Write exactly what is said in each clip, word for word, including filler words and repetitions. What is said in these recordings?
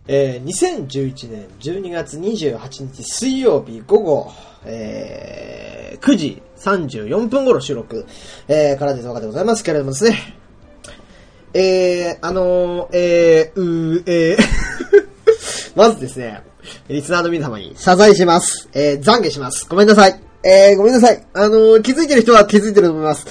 えー、にせんじゅういちねんじゅうにがつにじゅうはちにち水曜日午後、えー、くじさんじゅうよんぷん頃収録、えー、からですわかでございますけれどもですね。えー、あのー、えー、うー、えー、まずですね、リスナーの皆様に謝罪します。えー、懺悔します。ごめんなさい。えー、ごめんなさい。あのー、気づいてる人は気づいてると思います。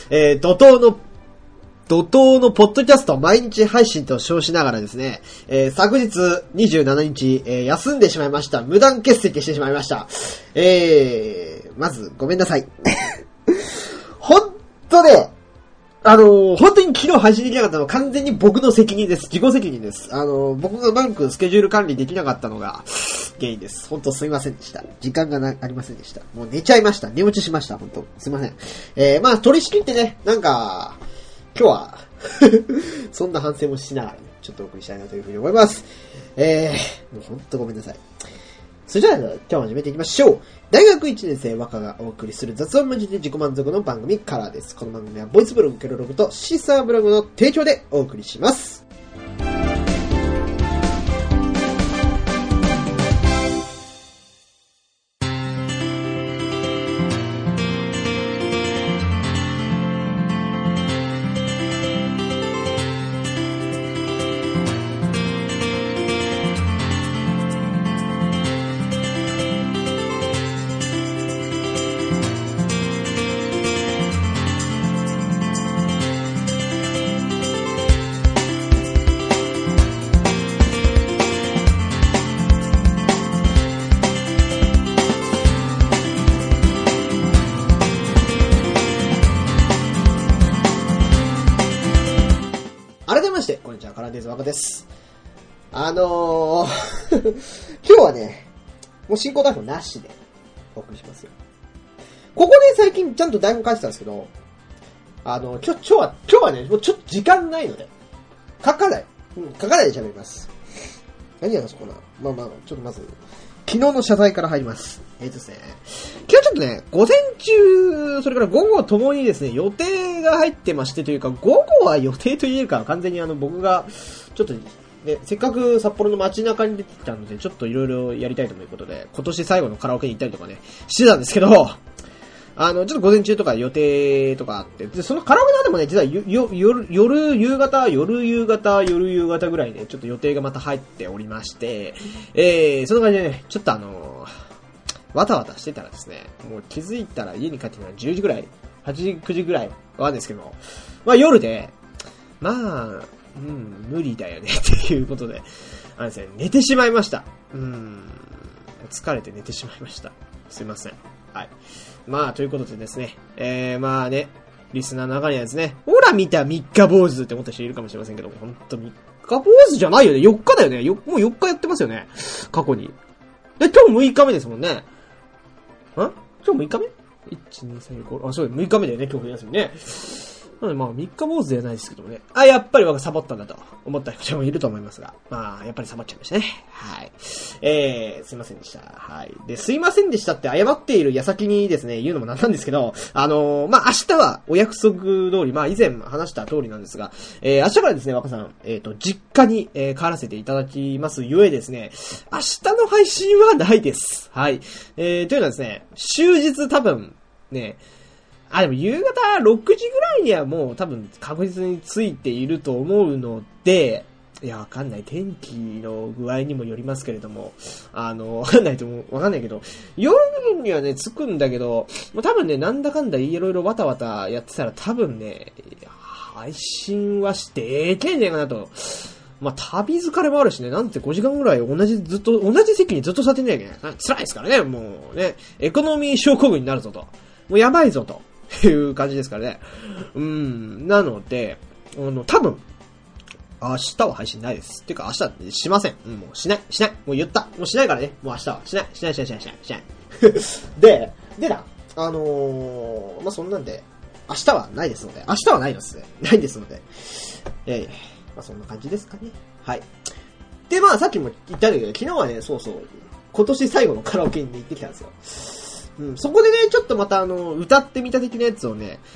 えー、怒涛の怒涛のポッドキャスト毎日配信と称しながらですね、えー、昨日にじゅうしちにち、えー、休んでしまいました。無断欠席してしまいました。えー、まずごめんなさい。ほんとね、あのー、本当に昨日配信できなかったのは完全に僕の責任です。自己責任です。あのー、僕がうまくスケジュール管理できなかったのが原因です。本当すいませんでした。時間がなありませんでした。もう寝ちゃいました。寝落ちしました。本当すいません。えー、まあ取り仕切ってね、なんか、今日はそんな反省もしながら、ね、ちょっとお送りしたいなというふうに思います。えー、もうほんとごめんなさい。それじゃあ、今日も始めていきましょう。大学いちねん生和歌がお送りする雑音マジで自己満足の番組からです。この番組はボイスブログ、ケロログとシーサーブログの提供でお送りします。若です。あのー、今日はね、もう進行台本なしでお送りしますよ。ここで最近ちゃんと台本書いてたんですけど、あの、今日、今日は、今日はね、もうちょっと時間ないので、書かない。うん、書かないで喋ります。何やらそうかな。まあまあ、ちょっとまず、昨日の謝罪から入ります。えーとですね、今日ちょっとね、午前中、それから午後ともにですね、予定が入ってましてというか、午後は予定というか、完全にあの、僕が、ちょっと、ね、せっかく札幌の街中に出てきたので、ちょっといろいろやりたいということで、今年最後のカラオケに行ったりとかね、してたんですけど、あの、ちょっと午前中とか予定とかあって、で、そのカラオケの後もね、実はよ、よ、夜、夜、夕方、夜、夕方、夜、夕方ぐらいで、ちょっと予定がまた入っておりまして、えー、その感じでね、ちょっとあのー、わたわたしてたらですね、もう気づいたら家に帰ってくるのはじゅうじぐらい、はちじ、くじぐらい、わかんないですけど、まあ夜で、まあ、うん、無理だよね、っていうことで、あのですね、寝てしまいました。うん、疲れて寝てしまいました。すいません。はい。まあ、ということでですね、えー、まあね、リスナーの中にはですね、ほら見たみっか坊主って思った人いるかもしれませんけど、ほんとみっか坊主じゃないよね。よっかだよね。よ、もうよっかやってますよね。過去に。で、今日むいかめですもんね。ん今日むいかめ ?いち、に、さん、ご、あ、そうだ、むいかめだよね、今日休みね。なのでまあ、みっか坊主ではないですけどもね。あ、やっぱり僕はサボったんだと思った人もいると思いますが。まあ、やっぱりサボっちゃいましたね。はい。えー、すいませんでした。はい。で、すいませんでしたって謝っている矢先にですね、言うのもなんなんですけど、あのー、まあ、明日はお約束通り、まあ、以前話した通りなんですが、えー、明日からですね、若さん、えっと、実家に、えー、帰らせていただきますゆえですね、明日の配信はないです。はい。えー、というのはですね、終日多分、ね、あ、でも夕方ろくじぐらいにはもう多分確実についていると思うので、いや、わかんない。天気の具合にもよりますけれども、あの、わかんないと思う、わかんないけど、夜にはね、着くんだけど、もう多分ね、なんだかんだいろいろわたわたやってたら多分ね、配信はしていけんねえかなと。まあ、旅疲れもあるしね、なんてごじかんぐらい同じ、ずっと、同じ席にずっと座ってんなきゃいけない。辛いですからね、もうね、エコノミー症候群になるぞと。もうやばいぞと。いう感じですからね。うん。なので、あの、多分、明日は配信ないです。っていうか明日しません。うん、もうしない、しない。もう言った。もうしないからね。もう明日はしない、しない、しない、しない、しない、しない。で、でな、あのー、まあ、そんなんで、明日はないですので、明日はないですね。ないですので、ええー、まあ、そんな感じですかね。はい。で、まあ、さっきも言ったんだけど、昨日はね、そうそう、今年最後のカラオケに行ってきたんですよ。うん、そこでね、ちょっとまたあの、歌ってみた的なやつをね、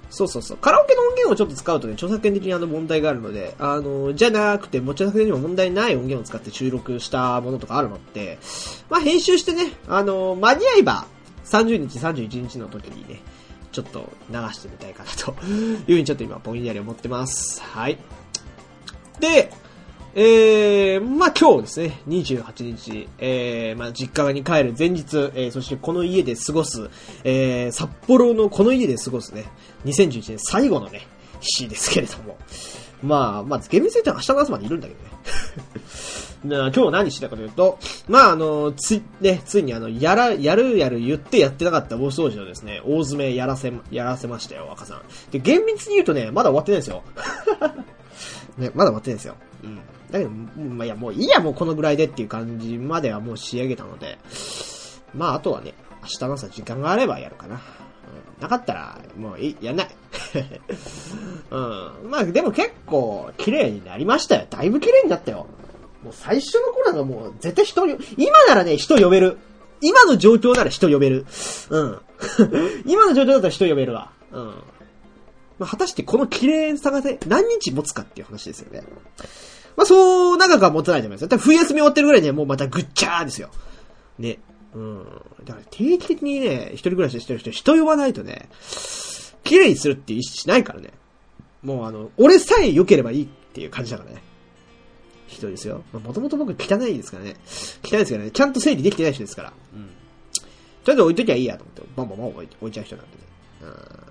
そうそうそう。カラオケの音源をちょっと使うとね、著作権的にあの問題があるので、あの、じゃなくて、持ち著作権にも問題ない音源を使って収録したものとかあるのって、まあ編集してね、あの、間に合えば、さんじゅうにち、さんじゅういちにちの時にね、ちょっと流してみたいかなというふうにちょっと今ぼんやり思ってます。はい。で、えー、まあ今日ですね、にじゅうはちにち、えー、まあ実家に帰る前日、えー、そしてこの家で過ごす、えー、札幌のこの家で過ごすね、にせんじゅういちねん最後のね、日ですけれども。まあ、まあ、厳密に言ったら明日の朝までいるんだけどね。今日何してたかというと、まああの、つい、ね、ついにあの、やら、やるやる言ってやってなかった大掃除をですね、大詰めやらせ、やらせましたよ、若さん。で、厳密に言うとね、まだ終わってないんですよ。ね、まだ終わってないんですよ。うん。だけど、まあ、いや、もういいや、もうこのぐらいでっていう感じまではもう仕上げたので、まあ、あとはね、明日の朝時間があればやるかな。うん、なかったら、もういい、やんない。うん。まあ、でも結構、綺麗になりましたよ。だいぶ綺麗になったよ。もう最初の頃なんかもう、絶対人よ、今ならね、人呼べる。今の状況なら人呼べる。うん。今の状況だったら人呼べるわ。うん。まあ、果たしてこの綺麗さがね、何日持つかっていう話ですよね。まあ、そう長くは持たないと思いますよ。多分冬休み終わってるぐらいにはもうまたぐっちゃーですよ。ね。うん。だから定期的にね、一人暮らししてる人、人呼ばないとね、綺麗にするっていう意識しないからね。もうあの、俺さえ良ければいいっていう感じだからね。人ですよ。まあ、もともと僕汚いですからね。汚いですからね。ちゃんと整理できてない人ですから。うん。ちょっと置いときゃいいやと思って、バンバンバン置い置いちゃう人なんでね。うん。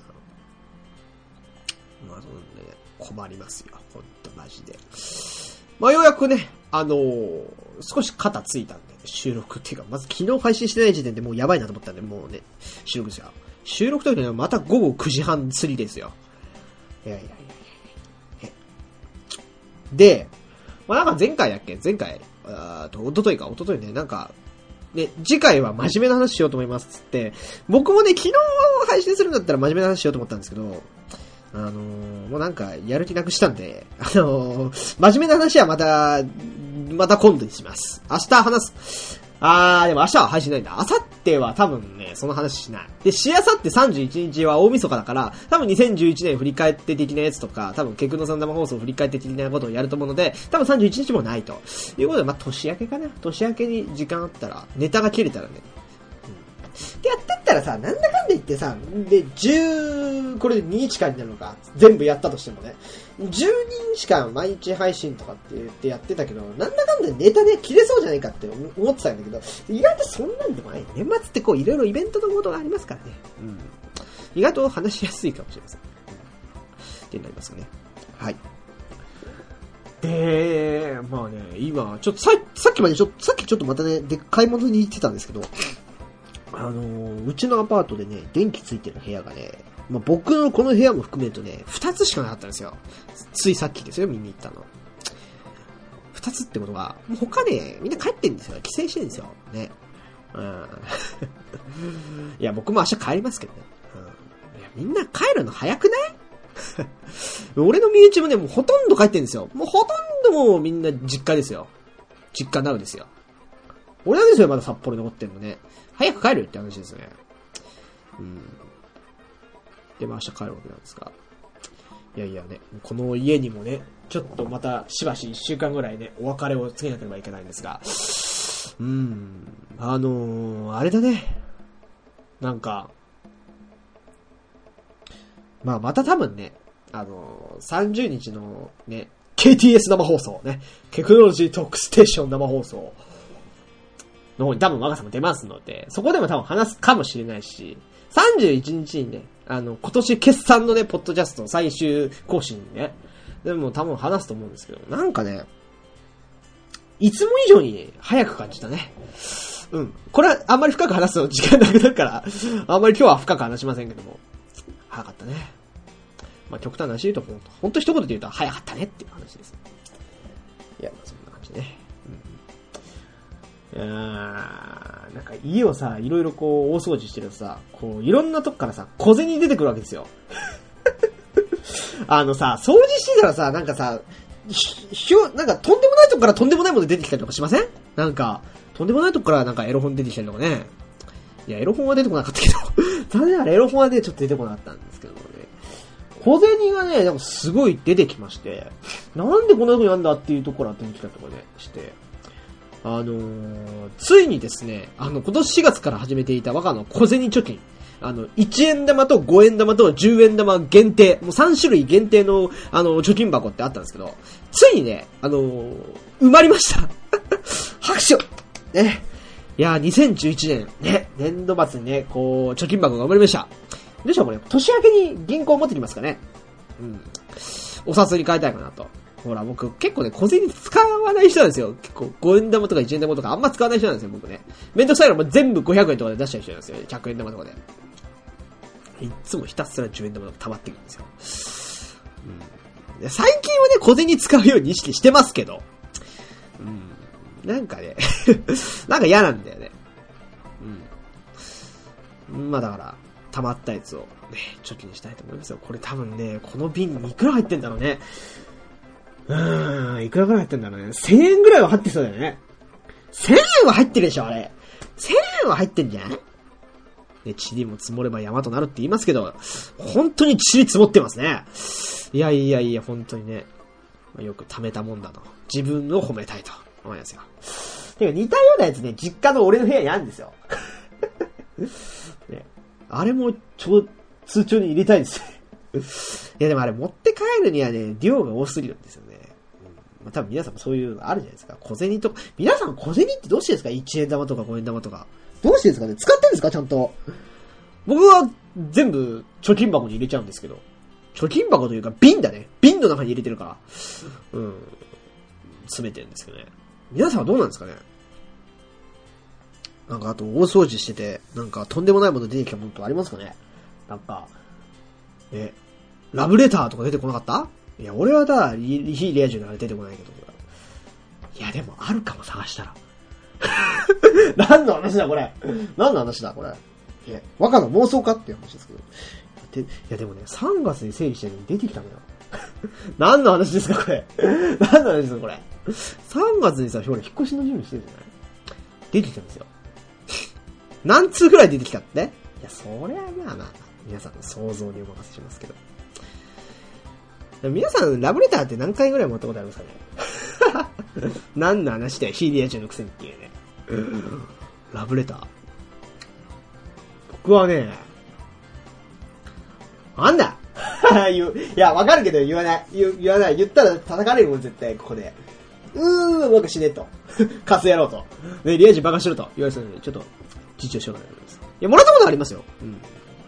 まあ、そんでね、困りますよ。ほんとマジで。まあ、ようやくね、あのー、少し肩ついたんで、収録っていうか、まず昨日配信してない時点でもうやばいなと思ったんで、もうね、収録ですよ。収録というのはまた午後くじはん過ぎですよ。いやいやいやいや。で、まあ、なんか前回だっけ前回、あと、おとといか、おとといね、なんか、ね、次回は真面目な話しようと思いますつって、僕もね、昨日配信するんだったら真面目な話しようと思ったんですけど、あのー、もうなんか、やる気なくしたんで、あのー、真面目な話はまた、また今度にします。明日話す。あー、でも明日は配信ないんだ。明後日は多分ね、その話しない。で、しあさってさんじゅういちにちは大晦日だから、多分にせんじゅういちねん振り返って的なやつとか、多分ケクノさん生放送振り返って的なことをやると思うので、多分さんじゅういちにちもないと。いうことで、まあ、年明けかな。年明けに時間あったら、ネタが切れたらね。うん。で、やってったらさ、なんだかんだ言ってさ、で、じゅう、これでににちかんになるのか。全部やったとしてもね。じゅうににちかん毎日配信とかって言ってやってたけど、なんだかんだネタで切れそうじゃないかって思ってたんだけど、意外とそんなんでもない。年末ってこういろいろイベントのことがありますからね。うん。意外と話しやすいかもしれません。うん、ってなりますね。はい。で、まあね、今、ちょっとさ、さっきまでちょっと、さっきちょっとまたね、でっかいものに行ってたんですけど、あのー、うちのアパートでね、電気ついてる部屋がね、まあ、僕のこの部屋も含めるとね、二つしかなかったんですよ。ついさっきですよ、見に行ったの。二つってことは、もう他ね、みんな帰ってんですよ。帰省してるんですよ。ね。うん。いや、僕も明日帰りますけどね。うん。いや、みんな帰るの早くない俺の身内もね、もうほとんど帰ってんですよ。もうほとんどもうみんな実家ですよ。実家なるですよ。俺なんですよ、まだ札幌に残ってんのね。早く帰るって話ですね。うん。で、まあ明日帰るわけなんですが。いやいやね、この家にもね、ちょっとまたしばし一週間ぐらいね、お別れを告げなければいけないんですが。うーん。あのー、あれだね。なんか、まあまた多分ね、あのー、さんじゅうにちのね、ケーティーエス 生放送ね、テクノロジートークステーション生放送の方に多分若さも出ますので、そこでも多分話すかもしれないし、さんじゅういちにちにね、あの、今年決算のね、ポッドキャスト最終更新ね、でも多分話すと思うんですけど、なんかね、いつも以上にね、早く感じたね。うん。これはあんまり深く話すの時間なくなるから、あんまり今日は深く話しませんけども、早かったね。まあ、極端な話言うと、ほんと一言で言うと、早かったねっていう話です。いや、まあ、そんな感じね。うん。いやー、なんか家をさ、いろいろこう、大掃除してるとさ、こう、いろんなとこからさ、小銭出てくるわけですよ。あのさ、掃除してたらさ、なんかさ、ひょ、なんかとんでもないとこからとんでもないもの出てきたりとかしません？なんか、とんでもないとこからなんかエロ本出てきたりとかね。いや、エロ本は出てこなかったけど、残念ながらエロ本はね、ちょっと出てこなかったんですけどね。 小銭がね、なんかすごい出てきまして、なんでこんな風になんだっていうところが出てきたりとかね、して、あのー、ついにですね、あの、今年しがつから始めていた我がの小銭貯金、あの、いちえん玉とごえん玉とじゅうえん玉限定、もうさんしゅるい限定の、あの、貯金箱ってあったんですけど、ついにね、あのー、埋まりました。拍手をね。いやー、にせんじゅういちねん、ね、年度末にね、こう、貯金箱が埋まりました。どうしようこれ、年明けに銀行持ってきますかね。うん。お札に変えたいかなと。ほら、僕、結構ね、小銭使わない人なんですよ。結構、ごえん玉とかいちえん玉とかあんま使わない人なんですよ、僕ね。めんどくさいのも全部ごひゃくえんとかで出しちゃう人なんですよ。ひゃくえん玉とかで。いつもひたすらじゅうえん玉とか溜まってくるんですよ。うん。最近はね、小銭使うように意識してますけど。うん。なんかね、なんか嫌なんだよね。うん。まあだから、溜まったやつをね、貯金したいと思いますよ。これ多分ね、この瓶にいくら入ってんだろうね。うーん、いくらぐらい入ってんだろうね。せんえんぐらいは入ってそうだよね。せんえんは入ってるでしょ、あれ。せんえんは入ってんじゃんね、塵も積もれば山となるって言いますけど、本当に塵積もってますね。いやいやいや、本当にね、よく貯めたもんだと。自分を褒めたいと思いますよ。てか似たようなやつね、実家の俺の部屋にあるんですよ。ね、あれも超通帳に入れたいんですよ。いやでもあれ持って帰るにはね、量が多すぎるんですよね。うん、まあ、多分皆さんもそういうのあるじゃないですか。小銭とか、皆さん小銭ってどうしてですか ?いちえん玉とかごえん玉とか。どうしてですかね、使ってんですかちゃんと。僕は全部貯金箱に入れちゃうんですけど。貯金箱というか瓶だね。瓶の中に入れてるから。うん。詰めてるんですけどね。皆さんはどうなんですかね。なんかあと大掃除してて、なんかとんでもないもの出てきたものとありますかね。なんか、え、ラブレターとか出てこなかった？いや、俺はだ、非リア充だから出てこないけど。いや、でもあるかも探したら。何の話だこれ。何の話だこれ。え、若の妄想かっていう話ですけど。で、いやでもね、さんがつに整理してるのに出てきたのよ。何の話ですかこれ。何の話ですかこれ。さんがつにさ、ほら、引っ越しの準備してるじゃない？出てきたんですよ。何通くらい出てきたって？いや、そりゃまあまあ、皆さんの想像にお任せしますけど。皆さん、ラブレターって何回ぐらい持ったことありますかね？何の話だよ、ヒーリア中のくせにっていうね。ラブレター。僕はね、なんだ言う、いや、わかるけど言わない。言, 言わない。言ったら叩かれるもん、絶対、ここで。うーん、なんか死ねと。カスやろうと。ね、リア充バカしろと言われてたので、ちょっと、自重しようかなと思います。いや、もらったことありますよ。うん。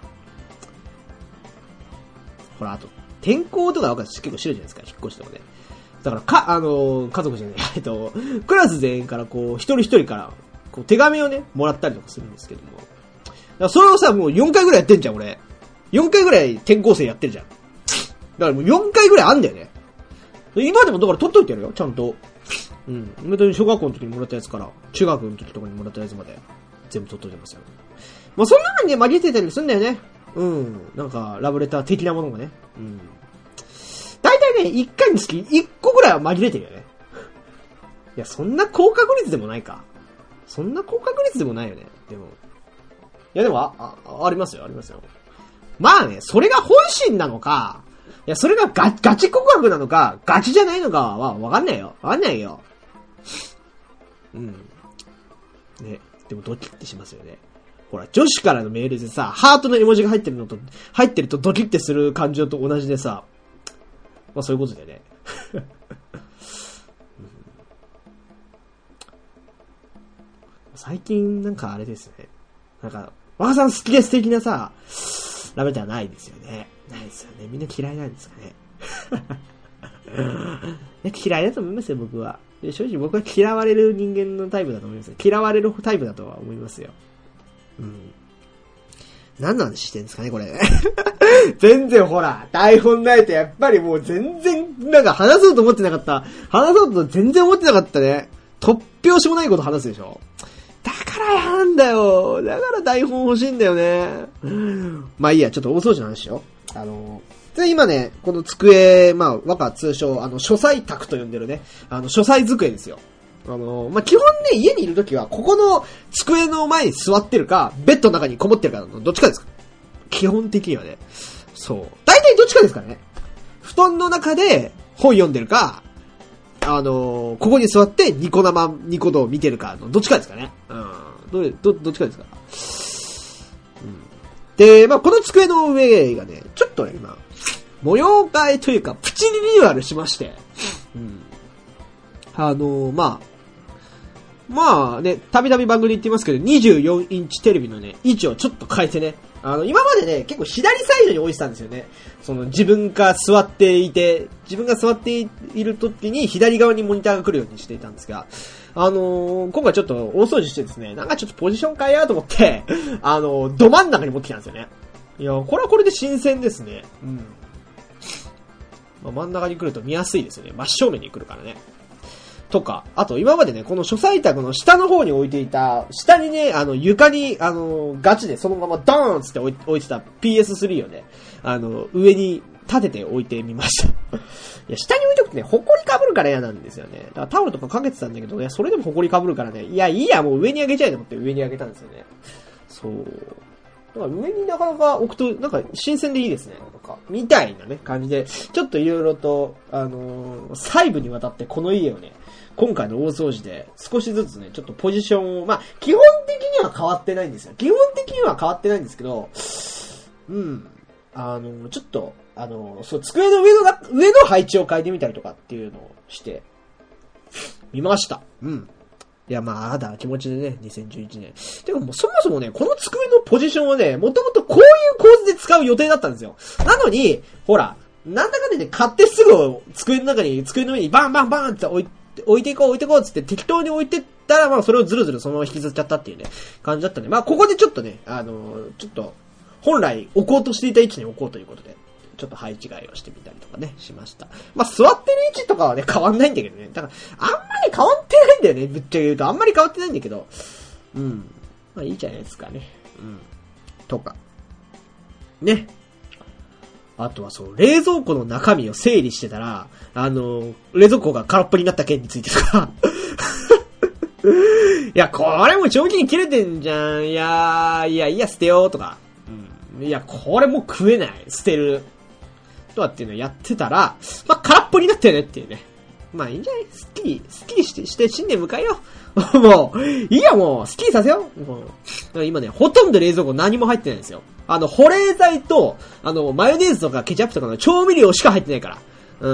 ほら、あと、転校とか結構知るじゃないですか、引っ越しとかね。だから、か、あのー、家族じゃない、えっと、クラス全員からこう、一人一人から、こう、手紙をね、もらったりとかするんですけども。だからそれをさ、もうよんかいぐらいやってんじゃん、俺。よんかいぐらい転校生やってるじゃん。だからもうよんかいぐらいあんだよね。今でもだから取っといてやるよ、ちゃんと。うん。本当に小学校の時にもらったやつから、中学の時とかにもらったやつまで、全部取っといてますよ。まあ、その中にね、紛れてたりするんだよね。うん。なんか、ラブレター的なものがね。うん。大体ね、いっかいにつきいっこぐらいは紛れてるよね。いや、そんな高確率でもないか。そんな高確率でもないよね。でも。いや、でも、あ、あ、ありますよ、ありますよ。まあね、それが本心なのか、いや、それがガ、ガチ告白なのか、ガチじゃないのかはわかんないよ。わかんないよ。うん。ね、でもドキッてしますよね。ほら、女子からのメールでさ、ハートの絵文字が入ってるのと、入ってるとドキッてする感情と同じでさ、まあそういうことだよね。うん、最近なんかあれですね。なんか、若さん好きです的なさ、ラベルはないですよね。ないですよね。みんな嫌いなんですかね。嫌いだと思いますよ、僕は。で正直僕は嫌われる人間のタイプだと思いますよ。嫌われるタイプだとは思いますよ。うん。何の話してんですかね、これ。全然ほら、台本ないとやっぱりもう全然、なんか話そうと思ってなかった。話そうと全然思ってなかったね。突拍子もないこと話すでしょ。だからやなんだよ。だから台本欲しいんだよね。まあいいや、ちょっと大掃除の話しよう。あの、今ね、この机、まあ、和歌通称、あの、書斎卓と呼んでるね、あの、書斎机ですよ。あの、まあ、基本ね、家にいるときは、ここの机の前に座ってるか、ベッドの中にこもってるかの、どっちかですか。基本的にはね。 そう。大体どっちかですからね。布団の中で本読んでるか、あのー、ここに座ってニコ生、ニコ動を見てるかのどっちかですかね。うん。どれ、ど、どっちかですか。うん。で、まあ、この机の上がね、ちょっとね、今、模様替えというか、プチリニューアルしまして、うん。あのー、まあ、まあね、たびたび番組で言ってますけど、にじゅうよんインチテレビのね、位置をちょっと変えてね、あの、今までね、結構左サイドに置いてたんですよね。その自分が座っていて、自分が座っている時に左側にモニターが来るようにしていたんですが、あのー、今回ちょっと大掃除してですね、なんかちょっとポジション変えようと思って、あのー、ど真ん中に持ってきたんですよね。いや、これはこれで新鮮ですね。うん。まあ、真ん中に来ると見やすいですよね。真正面に来るからね。とか、あと今までね、この書斎宅の下の方に置いていた、下にね、あの床に、あの、ガチでそのままドーンつって置い置いてた ピーエススリー をね、あの、上に立てて置いてみました。いや、下に置いておくとね、埃かぶるから嫌なんですよね。だからタオルとかかけてたんだけどね、それでも埃かぶるからね、いや、いいや、もう上に上げちゃえと思って上に上げたんですよね。そう。だから上になかなか置くと、なんか新鮮でいいですね。なんか、みたいなね、感じで、ちょっといろいろと、あのー、細部にわたってこの家をね、今回の大掃除で少しずつね、ちょっとポジションを、まあ、基本的には変わってないんですよ。基本的には変わってないんですけど、うん。あの、ちょっと、あの、そう、机の上の、上の配置を変えてみたりとかっていうのをして、見ました。うん。いや、まあ、あだ気持ちでね、にせんじゅういちねん。てかもうそもそもね、この机のポジションはね、もともとこういう構図で使う予定だったんですよ。なのに、ほら、なんだかんだで買ってすぐ机の中に、机の上にバンバンバンって置いて、置いていこう置いていこうつって適当に置いてったら、まあそれをずるずるそのまま引きずっちゃったっていうね、感じだったんで、まあここでちょっとね、あのー、ちょっと、本来置こうとしていた位置に置こうということで、ちょっと配置替えをしてみたりとかね、しました。まあ座ってる位置とかはね、変わんないんだけどね。だから、あんまり変わってないんだよね、ぶっちゃけ言うと。あんまり変わってないんだけど、うん。まあいいじゃないですかね。うん。とか。ね。あとはそう、冷蔵庫の中身を整理してたら、あの、冷蔵庫が空っぽになった件についてとか。いや、これも長期に切れてんじゃん。いやいや、いや、捨てようとか。うん。いや、これもう食えない。捨てる。とかっていうのをやってたら、まあ、空っぽになったよねっていうね。まあ、いいんじゃない？スッキリ、スッキリして、して新年迎えよう。もう、いいやもう、スッキリさせよう。もう今ね、ほとんど冷蔵庫何も入ってないんですよ。あの、保冷剤と、あの、マヨネーズとかケチャップとかの調味料しか入ってないから。うん。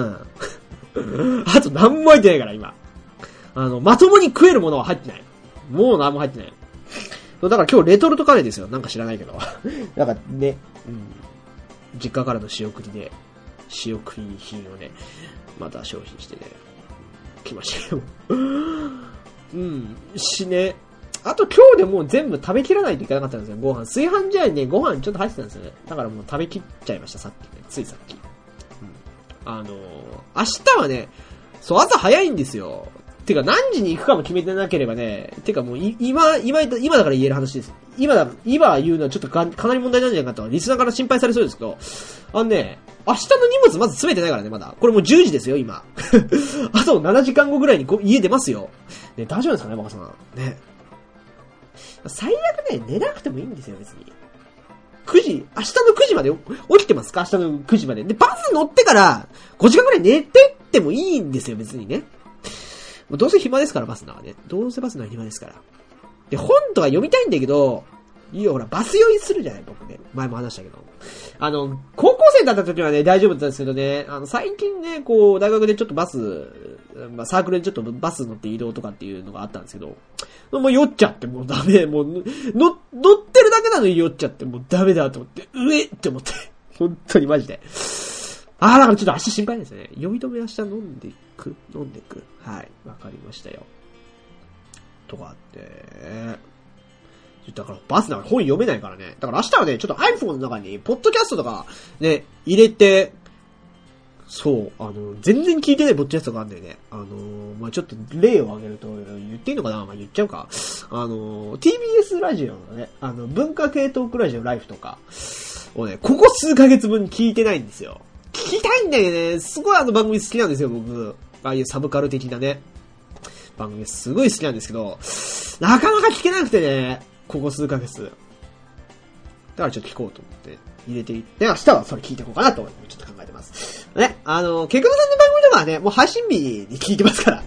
あと何も入ってないから、今。あの、まともに食えるものは入ってない。もう何も入ってない。だから今日レトルトカレーですよ。なんか知らないけど。なんかね、うん。実家からの仕送りで、仕送り品をね、また消費してね、来ましたよ。うん。しね。あと今日でもう全部食べきらないといけなかったんですよ、ご飯。炊飯ジャーにね、ご飯ちょっと入ってたんですよね。だからもう食べきっちゃいました、さっきね。ついさっき。うん。あのー、明日はね、そう、朝早いんですよ。てか何時に行くかも決めてなければね、てかもうい今、今、今だから言える話です。今だ、今言うのはちょっとかかなり問題なんじゃないかと、リスナーから心配されそうですけど、あのね、明日の荷物まず詰めてないからね、まだ。これもうじゅうじですよ、今。あとななじかんごぐらいに家出ますよ。ね、大丈夫ですかね、バカさん。ね。最悪ね、寝なくてもいいんですよ、別に。くじ、明日のくじまで起きてますか？明日のくじまで。で、バス乗ってからごじかんぐらい寝てってもいいんですよ、別にね。どうせ暇ですから、バスならね。どうせバスなら暇ですから。で、本とか読みたいんだけど、いいよ、ほら、バス酔いするじゃない、僕ね。前も話したけど。あの、高校生だった時はね、大丈夫だったんですけどね、あの、最近ね、こう、大学でちょっとバス、まあ、サークルでちょっとバス乗って移動とかっていうのがあったんですけど、もう酔っちゃって、もうダメ、もう、の、乗ってるだけなのに酔っちゃって、もうダメだと思って、うえって思って、本当にマジで。あー、だからちょっと明日心配ですね。酔い止め明日飲んでいく飲んでいくはい。わかりましたよ。とかあって、だからバスなんか本読めないからね。だから明日はね、ちょっと iPhone の中に、ポッドキャストとかね、入れて、そう、あの、全然聞いてないポッドキャストがあるんだよね。あのー、まあ、ちょっと例を挙げると、言っていいのかなまあ、言っちゃうか。あのー、ティービーエス ラジオのね、あの、文化系トークラジオライフとかをね、ここ数ヶ月分聞いてないんですよ。聞きたいんだよね。すごいあの番組好きなんですよ、僕。ああいうサブカル的なね、番組すごい好きなんですけど、なかなか聞けなくてね、ここ数ヶ月。 からちょっと聞こうと思って入れていって、明日はそれ聞いていこうかなと、ちょっと考えてます。ね、あの、ケクノさんの番組とかはね、もう配信日に聞いてますから。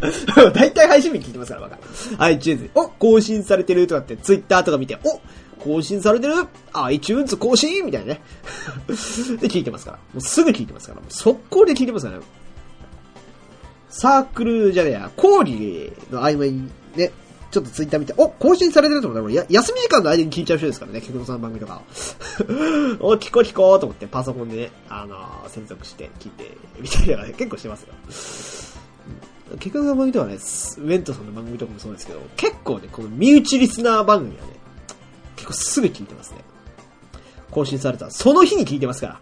だいたい配信日に聞いてますから、バカ。iTunes お、更新されてるとかって、Twitter とか見て、お、更新されてる iTunes 更新みたいなね。で、聞いてますから。もうすぐ聞いてますから。もう速攻で聞いてますからね。サークルじゃねえや、講義の合間にね、ちょっとツイッター見て、お、更新されてると思ったら、や、休み時間の間に聞いちゃう人ですからね、ケクノさんの番組とか。お、聞こう聞こうと思ってパソコンでね、あのー、接続して聞いて、みたいなのがね、結構してますよ。ケクノさんの番組とかね、ウェントさんの番組とかもそうですけど、結構ね、この身内リスナー番組はね、結構すぐ聞いてますね。更新されたら、その日に聞いてますから。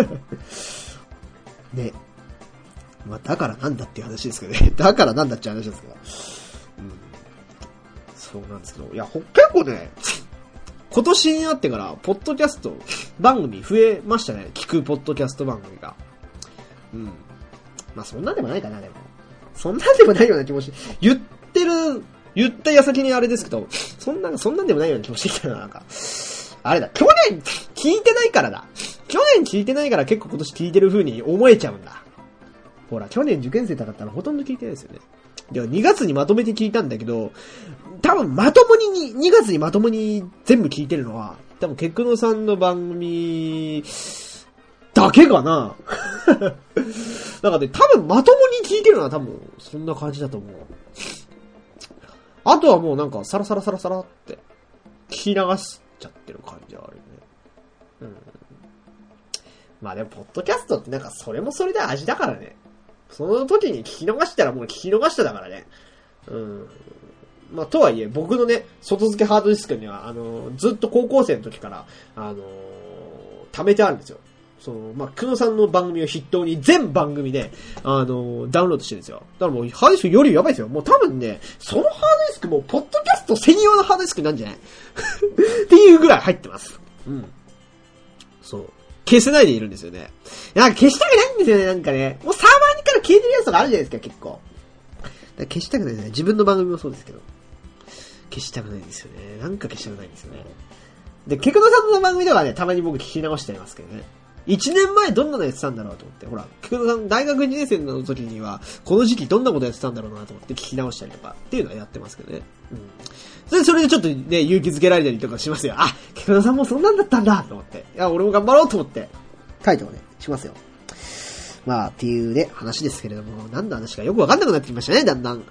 ね。まあ、だからなんだっていう話ですけどね。だからなんだっていう話ですけど。うん。そうなんですけど。いや、結構ね、今年になってから、ポッドキャスト番組増えましたね。聞くポッドキャスト番組が。うん。まあ、そんなんでもないかな、でも。そんなんでもないような気もし、言ってる、言った矢先にあれですけど、そんな、そんなんでもないような気もしてきたな、なんか。あれだ、去年聞いてないからだ。去年聞いてないから結構今年聞いてる風に思えちゃうんだ。ほら、去年受験生だったらほとんど聞いてないですよね。ではにがつにまとめて聞いたんだけど、多分まともに、にがつにまともに全部聞いてるのは、多分ケクノさんの番組、だけかな。だからね、多分まともに聞いてるのは多分、そんな感じだと思う。あとはもうなんか、サラサラサラサラって、聞き流しちゃってる感じはあるよね。うん。まあでも、ポッドキャストってなんか、それもそれで味だからね。その時に聞き逃したらもう聞き逃しただからね。うん。まあ、とはいえ、僕のね、外付けハードディスクには、あの、ずっと高校生の時から、あの、貯めてあるんですよ。その、まあ、久野さんの番組を筆頭に全番組で、あの、ダウンロードしてるんですよ。だからもう、ハードディスクよりやばいですよ。もう多分ね、そのハードディスクも、ポッドキャスト専用のハードディスクなんじゃないっていうぐらい入ってます。うん。そう。消せないでいるんですよね。なんか消したくないんですよね、なんかね。もうサーバーにから消えてるやつとかあるじゃないですか、結構。だから消したくないですね。自分の番組もそうですけど。消したくないんですよね。なんか消したくないんですよね。で、ケクノさんの番組ではね、たまに僕聞き直してますけどね。一年前どんなのやってたんだろうと思って。ほら、ケクノさん大学いちねん生の時には、この時期どんなことやってたんだろうなと思って聞き直したりとかっていうのはやってますけどね。うん。それで、それでちょっとね、勇気づけられたりとかしますよ。あ、ケクノさんもそんなんだったんだと思って。いや、俺も頑張ろうと思って。書いてもね、しますよ。まあ、っていうね、話ですけれども、何の話かよくわかんなくなってきましたね、だんだん。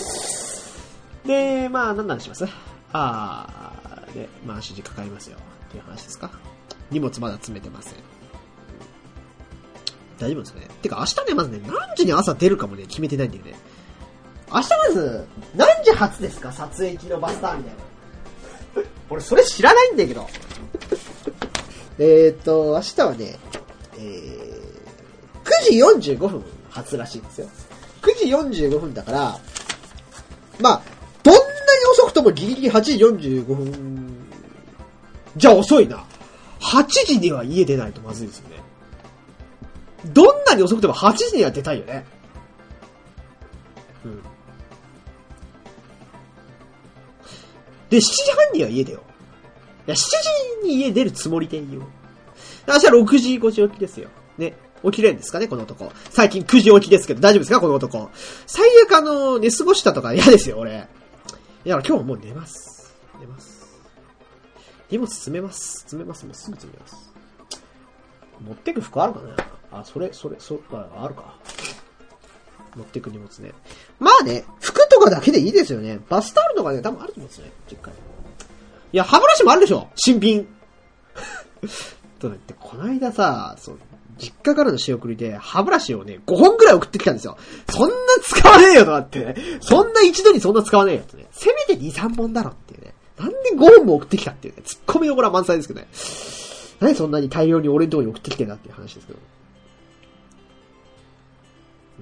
で、まあ、何の話しますあー、で、まあ、足にかかりますよ。っていう話ですか。荷物まだ詰めてません。大丈夫ですね。てか、明日ね、まずね、何時に朝出るかもね、決めてないんだよね。明日まず、何時発ですか撮影機のバスターミナル。俺、それ知らないんだけど。えっと、明日はね、えー、くじよんじゅうごふん発らしいんですよ。くじよんじゅうごふんだから、まあ、どんなに遅くともギリギリはちじよんじゅうごふん、じゃあ遅いな。はちじには家出ないとまずいですよね。どんなに遅くてもはちじには出たいよね。うん。で、しちじはんには家出よう。いや、しちじに家出るつもりでいいよ。明日はろくじごじ起きですよ。ね。起きれるんですかね、この男。最近くじ起きですけど、大丈夫ですか、この男。最悪あの、寝過ごしたとか嫌ですよ、俺。いや、今日はもう寝ます。寝ます。荷物詰めます。詰めます。もうすぐ詰めます。持ってく服あるかなあ、それ、それ、それ、あるか。持ってく荷物ね。まあね、服とかだけでいいですよね。バスタオルとかね、多分あると思うんですね、実家に。いや、歯ブラシもあるでしょ新品。とだって、この間さ、そう、実家からの仕送りで、歯ブラシをね、ごほんぐらい送ってきたんですよ。そんな使わねえよとかって、そんな一度にそんな使わねえよってね。せめてに、さんぼんだろっていうね。なんでごほんも送ってきたっていうね。突っ込みどころは満載ですけどね。何そんなに大量に俺のところに送ってきてんだっていう話ですけど。うん。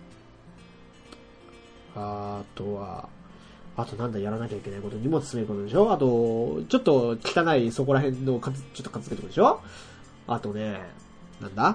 あとは、あとなんだやらなきゃいけないこと、荷物詰めることでしょあと、ちょっと汚いそこら辺のかつ、ちょっと片付けることでしょあとね、なんだ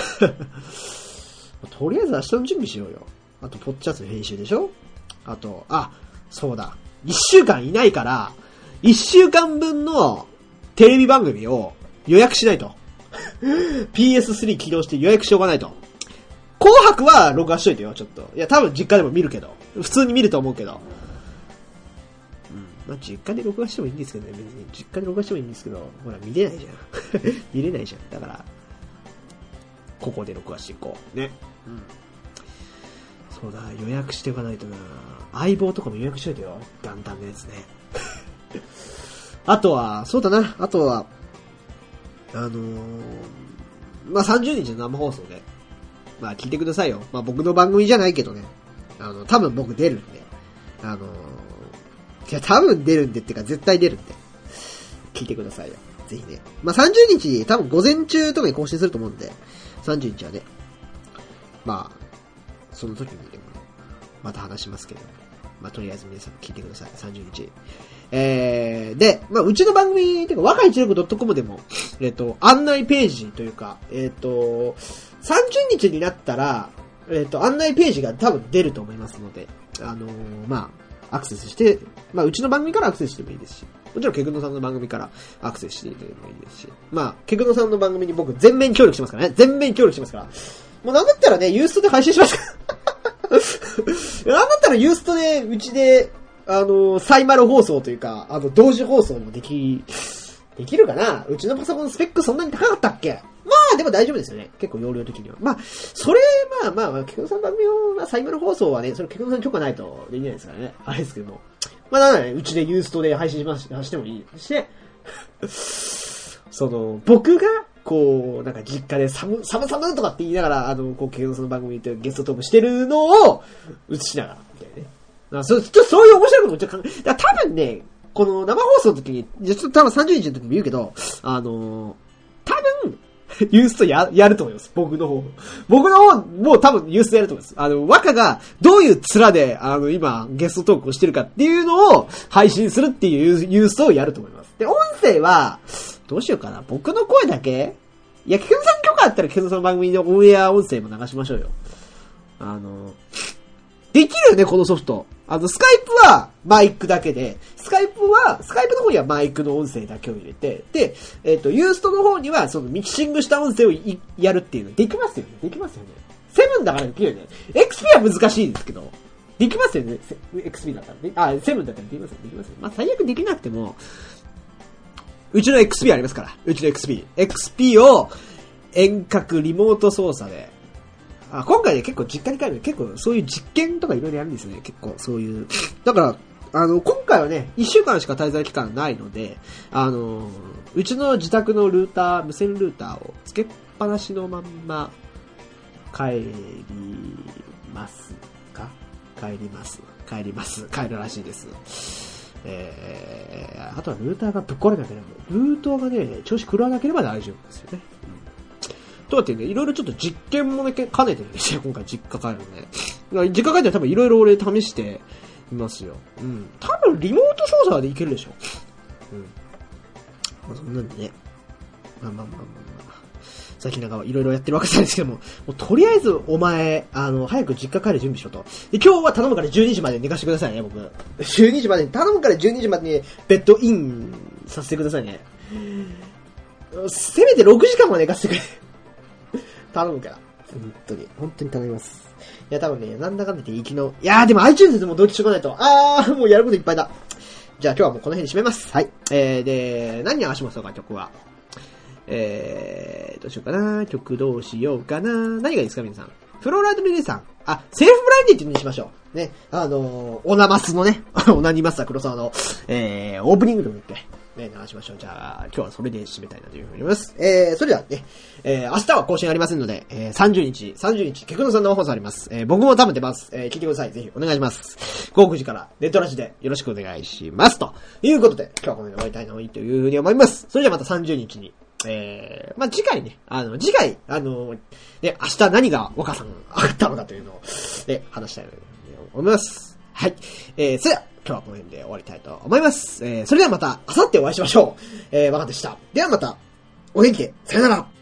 とりあえず明日の準備しようよ。あと、ポッドキャストの編集でしょあと、あ、そうだ。一週間いないから、一週間分の、 テレビ番組を予約しないと。ピーエススリー 起動して予約しとかないと。紅白は録画しといてよ、ちょっと。いや、多分実家でも見るけど。普通に見ると思うけど。うん。まあ、実家で録画してもいいんですけどね、別に。実家で録画してもいいんですけど、ほら、見れないじゃん。見れないじゃん。だから、ここで録画していこう。ね。うん。そうだ、予約しておかないとな。相棒とかも予約しといてよ。元旦のやつね。あとは、そうだな。あとは、あのー、まあ、さんじゅうにちの生放送で、まあ、聞いてくださいよ。まあ、僕の番組じゃないけどね。あの、多分僕出るんで。あのー、いや、多分出るんでってか、絶対出るんで。聞いてくださいよ。ぜひね。まあ、さんじゅうにち、多分午前中とかに更新すると思うんで、さんじゅうにちはね。まあ、その時にでも、また話しますけど。まあ、とりあえず皆さん聞いてください。さんじゅうにち。えー、で、まあ、うちの番組、てか、若い一力 .com でも、えっと、案内ページというか、えっと、さんじゅうにちになったら、えっと、案内ページが多分出ると思いますので、あのー、まあ、アクセスして、まあ、うちの番組からアクセスしてもいいですし、もちろん、ケグノさんの番組からアクセスしていただいてもいいですし、まあ、ケグノさんの番組に僕全面協力してますからね。全面協力してますから。もうなんだったらね、ユーストで配信しますから。なんだったらユーストで、うちで、あの、サイマル放送というか、あの、同時放送もでき、できるかな？うちのパソコンのスペックそんなに高かったっけ？まあ、でも大丈夫ですよね。結構容量的には。まあ、それ、まあまあまあ、ケグノさんの番組の、まあ、サイマル放送はね、それケグノさん許可ないとできないですからね。あれですけども。まあ、なんだね、うちでユーストで配信しまし、してもいいしね。その、僕が、こう、なんか実家で寒、寒寒とかって言いながら、あの、こう、ケグノさんの番組でゲストトークしてるのを映しながら、みたいなね。あそう、ちょっとそういう面白いこともちょっと考え、だから多分ね、この生放送の時に、ちょっと多分さんじゅうにちの時も言うけど、あのー、多分、ユーストや、やると思います。僕の方。僕の方、もう多分ユーストやると思います。あの、若がどういう面で、あの、今、ゲストトークをしてるかっていうのを配信するっていうユーストをやると思います。で、音声は、どうしようかな。僕の声だけいや、ケンさん許可あったらケンさんの番組のオンエア音声も流しましょうよ。あの、できるよね、このソフト。あの、スカイプはマイクだけで、スカイプは、スカイプの方にはマイクの音声だけを入れて、で、えっと、ユーストの方には、そのミキシングした音声をいやるっていうのできますよね。できますよね。セブンだからできるよね。エックスピー は難しいですけど、できますよね。エックスピー だったらね。あ、セブンだったらできますよ。できますよ。まあ、最悪できなくても、うちの エックスピー ありますから。うちの エックスピー。エックスピー を遠隔リモート操作で、あ、今回ね、結構実家に帰る結構そういう実験とかいろいろやるんですよね。結構そういう。だから、あの、今回はね、一週間しか滞在期間ないので、あの、うちの自宅のルーター、無線ルーターをつけっぱなしのまんま帰りますか？帰ります。帰ります。帰るらしいです。えー、あとはルーターがぶっ壊れなければ、ルーターがね、調子狂わなければ大丈夫ですよね。とかってね、いろいろちょっと実験もね、兼ねてるんですよ、今回実家帰るので。実家帰ったら多分いろいろ俺試していますよ。うん。多分リモート操作でいけるでしょ。うん。まあそんなんでね。まあまあまあまあまあ。最近なんかいろいろやってるわけじゃないですけども、もうとりあえずお前、あの、早く実家帰る準備しろと。で、今日は頼むからじゅうにじまで寝かしてくださいね、僕。じゅうにじまでに、頼むからじゅうにじまでにベッドインさせてくださいね。せめてろくじかんは寝かせてくれ。頼むから。本当に。本当に頼みます。いや、多分ね、なんだかんだ言って生きの、いやーでも iTunes でも同期してこないと。あー、もうやることいっぱいだ。じゃあ今日はもうこの辺に締めます。はい。えー、で、何に合わせましょうか、曲は。えー、どうしようかな。曲どうしようかな。何がいいですか、皆さん。フローライトミリーさん。あ、セルフブラインディってにしましょう。ね。あのー、オナマスのね、オナニマスター黒沢の、えー、オープニングでも言って、ね、流しましょう。じゃあ、今日はそれで締めたいなというふうに思います。えー、それではね、えー、明日は更新ありませんので、えー、さんじゅうにち、さんじゅうにち、ケクノさんの放送あります。えー、僕も多分出ます。えー、聞いてください。ぜひお願いします。午後くじから、ネットラジでよろしくお願いします。ということで、今日はこの辺で終わりたいなというふうに思います。それではまたさんじゅうにちに、えー、まあ、次回ね、あの、次回、あの、ね、明日何が若さんあったのかというのを、ね、話したいと思います。はい。えー、それでは、今日はこの辺で終わりたいと思います。えー、それではまた、明後日お会いしましょう。えー、若でした。ではまた、お元気で、さよなら。